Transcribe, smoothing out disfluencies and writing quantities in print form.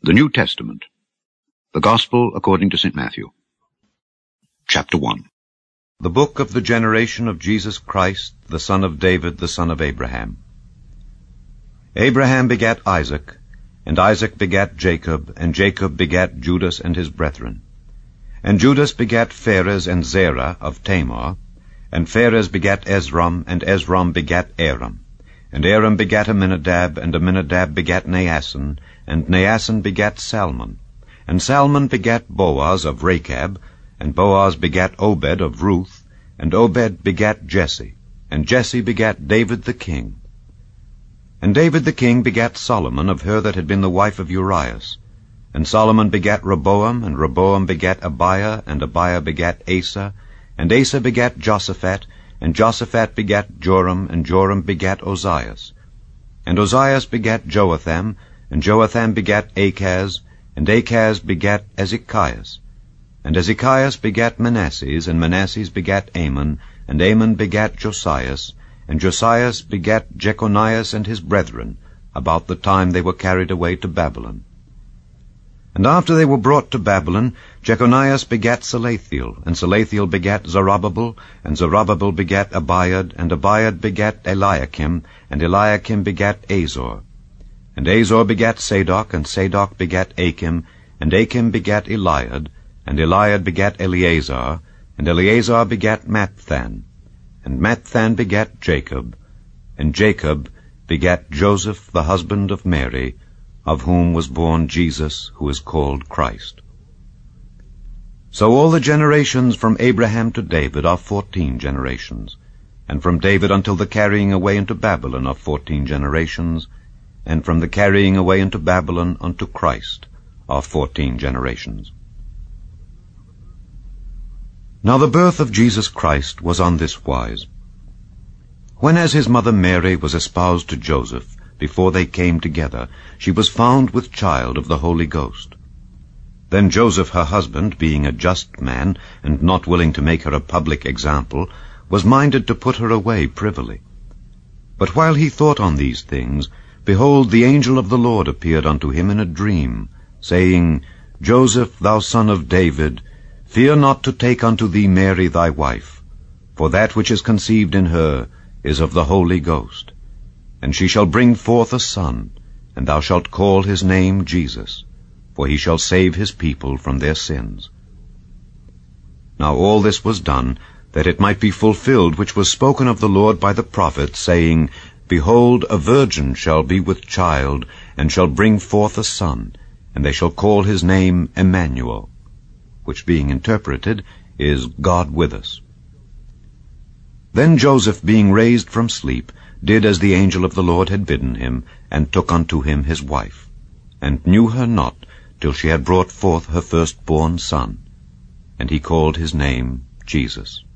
The New Testament. The Gospel according to St. Matthew. Chapter 1. The book of the generation of Jesus Christ, the son of David, the son of Abraham. Abraham begat Isaac, and Isaac begat Jacob, and Jacob begat Judas and his brethren. And Judas begat Phares and Zerah of Tamar, and Phares begat Esrom, and Esrom begat Aram. And Aram begat Amminadab, and Amminadab begat Naasson, and Naasson begat Salmon. And Salmon begat Boaz of Rechab, and Boaz begat Obed of Ruth, and Obed begat Jesse, and Jesse begat David the king. And David the king begat Solomon of her that had been the wife of Urias. And Solomon begat Rehoboam, and Rehoboam begat Abiah, and Abiah begat Asa, and Asa begat Joshaphat, and Joshaphat begat Joram, and Joram begat Ozias. And Ozias begat Joatham, and Joatham begat Achaz, and Achaz begat Ezekias. And Ezekias begat Manasses, and Manasses begat Amon, and Amon begat Josias, and Josias begat Jeconias and his brethren, about the time they were carried away to Babylon. And after they were brought to Babylon, Jeconias begat Salathiel, and Salathiel begat Zerubbabel, and Zerubbabel begat Abiad, and Abiad begat Eliakim, and Eliakim begat Azor. And Azor begat Sadoc, and Sadoc begat Achim, and Achim begat Eliad, and Eliad begat Eleazar, and Eleazar begat Matthan, and Matthan begat Jacob, and Jacob begat Joseph the husband of Mary, of whom was born Jesus, who is called Christ. So all the generations from Abraham to David are 14 generations, and from David until the carrying away into Babylon are 14 generations, and from the carrying away into Babylon unto Christ are 14 generations. Now the birth of Jesus Christ was on this wise. When as his mother Mary was espoused to Joseph, before they came together, she was found with child of the Holy Ghost. Then Joseph her husband, being a just man, and not willing to make her a public example, was minded to put her away privily. But while he thought on these things, behold, the angel of the Lord appeared unto him in a dream, saying, Joseph, thou son of David, fear not to take unto thee Mary thy wife, for that which is conceived in her is of the Holy Ghost. And she shall bring forth a son, and thou shalt call his name Jesus, for he shall save his people from their sins. Now all this was done, that it might be fulfilled which was spoken of the Lord by the prophet, saying, Behold, a virgin shall be with child, and shall bring forth a son, and they shall call his name Emmanuel, which being interpreted is God with us. Then Joseph, being raised from sleep, did as the angel of the Lord had bidden him, and took unto him his wife, and knew her not till she had brought forth her firstborn son, and he called his name Jesus.